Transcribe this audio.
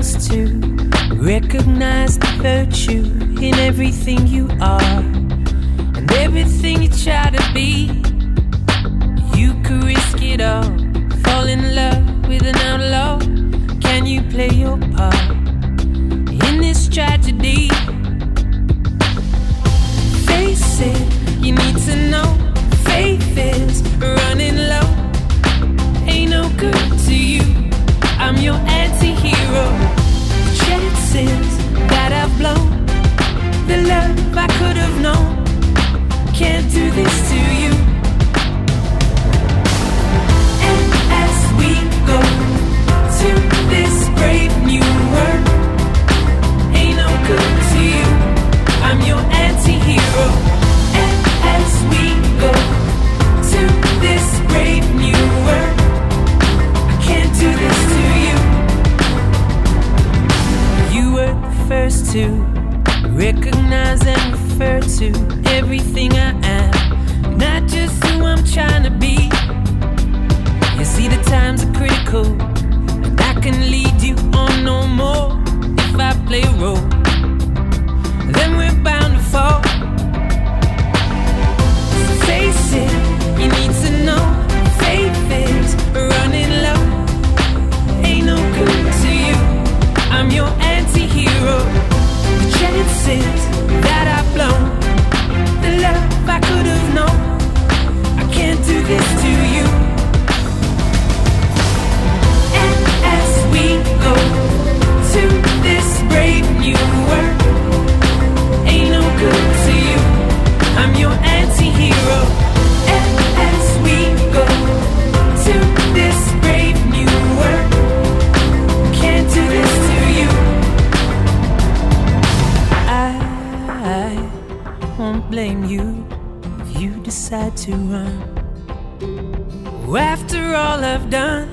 first to recognize the virtue in everything you are and everything you try to be. You could risk it all, fall in love with an outlaw. Can you play your part in this tragedy? Face it, you need to know faith is running low. Ain't no good to you, I'm your anti-hero. The chances that I've blown, the love I could have known, can't do this to you. And as we go to this brave new world, ain't no good to you, I'm your anti-hero. And as we go to this brave new world, I can't do this to you. You were the first to recognize and refer to everything I am, not just who I'm trying to be. You see the times are critical, and I can lead you on no more. If I play a role, then we're bound to fall. So face it, you need to know faith is running low. Ain't no good to you, I'm your anti-hero. The chances that I've blown, the love I could have known, I can't do this to you. And as we go to this brave new world, ain't no good to you, I'm your anti-hero. And as we go to this brave new world, can't do this to you. I won't blame you if you decide to run. After all I've done,